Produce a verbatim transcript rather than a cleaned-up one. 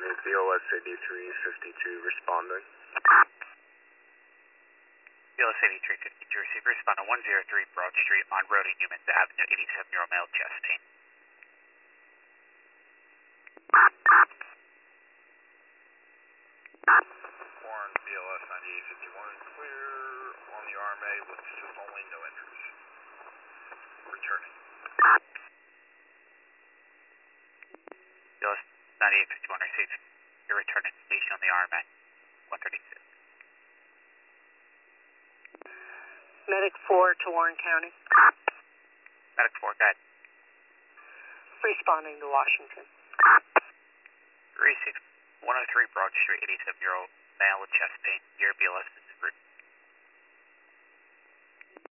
B L S eighty-three fifty-two responding. B L S eighty-three fifty-two, receive responding one oh three Broad Street on Road in Newman Avenue, eighty-seven-year-old male, chest pain. Warren, B L S ninety-eight fifty-one, clear on the R M A with assist only, no entries. Returning. B L S ninety-eight fifty-one, receive your return indication on the R M A, one thirty-six. Medic four to Warren County. Medic four, go ahead. Responding to Washington. Receive one oh three Broad Street, eighty-seven-year-old male with chest pain. Your B L S is approved.